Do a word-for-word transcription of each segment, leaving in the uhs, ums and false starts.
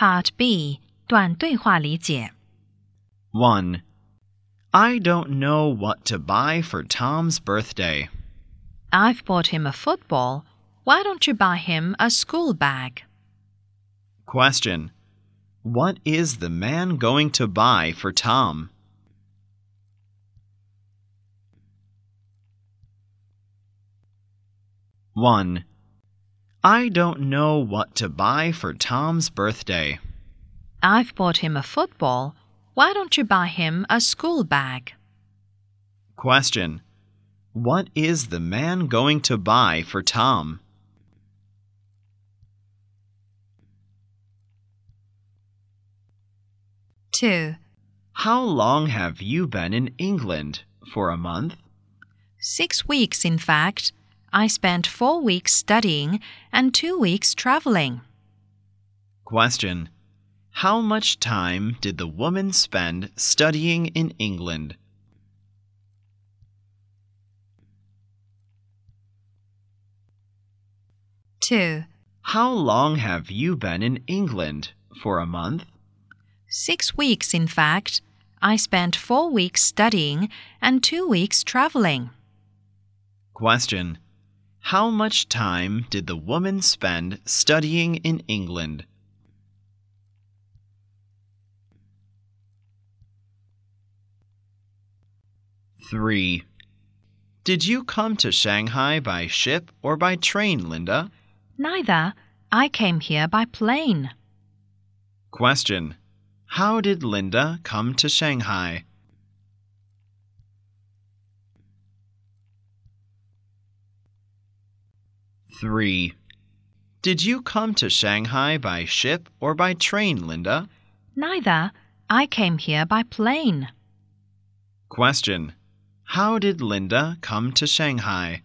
Part B 短对话理解 one. I don't know what to buy for Tom's birthday. I've bought him a football. Why don't you buy him a school bag? Question. What is the man going to buy for Tom? one. I don't know what to buy for Tom's birthday. I've bought him a football. Why don't you buy him a school bag? Question. What is the man going to buy for Tom? two. How long have you been in England? For a month? Six weeks, in fact. I spent four weeks studying and two weeks traveling. Question. How much time did the woman spend studying in England? two. How long have you been in England? For a month? Six weeks, in fact. I spent four weeks studying and two weeks traveling. Question. How much time did the woman spend studying in England? three. Did you come to Shanghai by ship or by train, Linda? Neither. I came here by plane. Question. How did Linda come to Shanghai? three. Did you come to Shanghai by ship or by train, Linda? Neither. I came here by plane. Question. How did Linda come to Shanghai?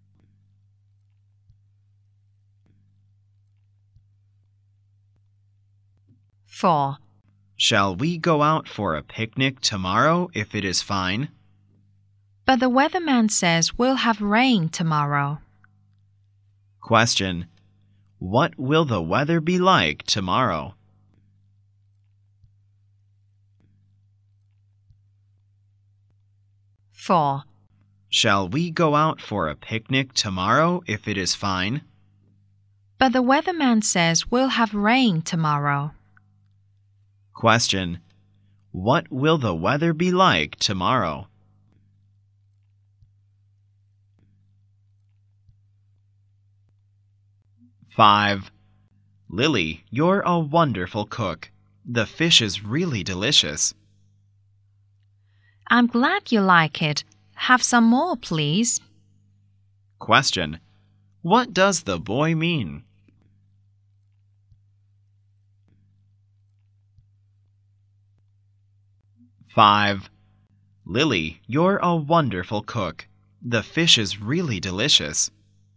four. Shall we go out for a picnic tomorrow if it is fine? But the weatherman says we'll have rain tomorrow. Question. What will the weather be like tomorrow? four. Shall we go out for a picnic tomorrow if it is fine? But the weatherman says we'll have rain tomorrow. Question. What will the weather be like tomorrow? five. Lily, you're a wonderful cook. The fish is really delicious. I'm glad you like it. Have some more, please. Question. What does the boy mean? five. Lily, you're a wonderful cook. The fish is really delicious.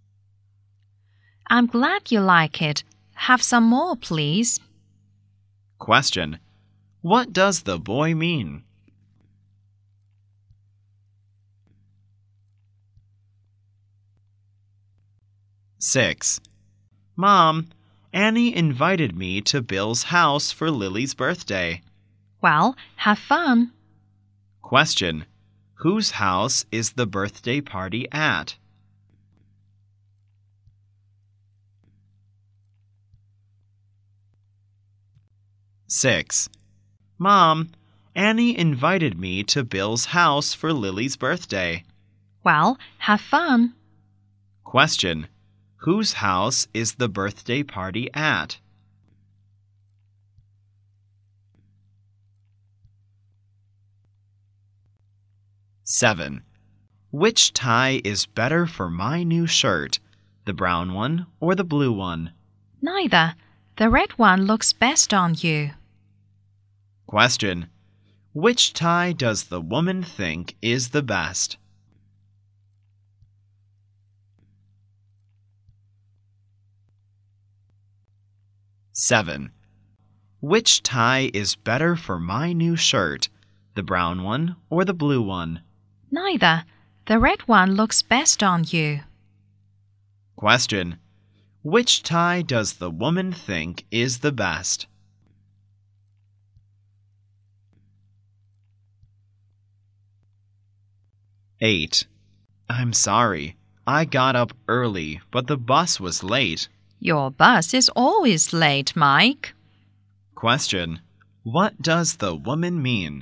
I'm glad you like it. Have some more, please. Question. What does the boy mean? six. Mom, Annie invited me to Bill's house for Lily's birthday. Well, have fun. Question. Whose house is the birthday party at? six. Mom, Annie invited me to Bill's house for Lily's birthday. Well, have fun. Question. Whose house is the birthday party at? seven. Which tie is better for my new shirt, the brown one or the blue one? Neither. The red one looks best on you. Question. Which tie does the woman think is the best? seven. Which tie is better for my new shirt, the brown one or the blue one? Neither. The red one looks best on you. Question. Which tie does the woman think is the best? eight. I'm sorry. I got up early, but the bus was late. Your bus is always late, Mike. Question. What does the woman mean?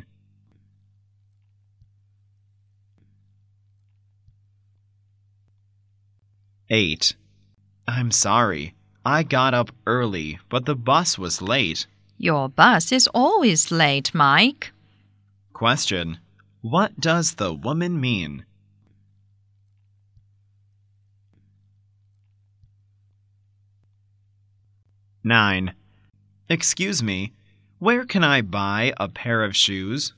eight. I'm sorry. I got up early, but the bus was late. Your bus is always late, Mike. Question. What does the woman mean? nine. Excuse me, where can I buy a pair of shoes?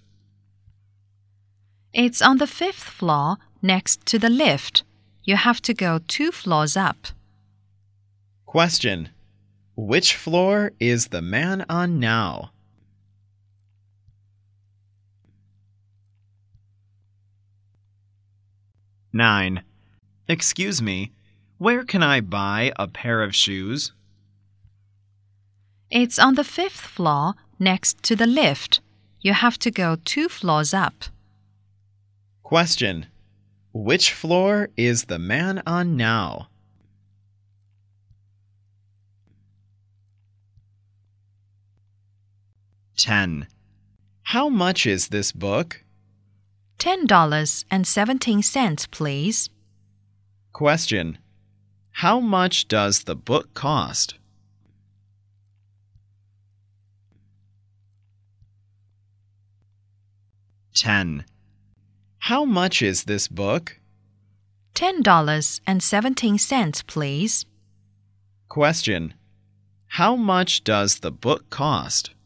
It's on the fifth floor, next to the lift. You have to go two floors up. Question. Which floor is the man on now? nine. Excuse me, where can I buy a pair of shoes? It's on the fifth floor, next to the lift. You have to go two floors up. Question. Which floor is the man on now? ten. How much is this book? Ten dollars and seventeen cents, please. Question. How much does the book cost? ten. How much is this book? Ten dollars and seventeen cents, please. Question. How much does the book cost?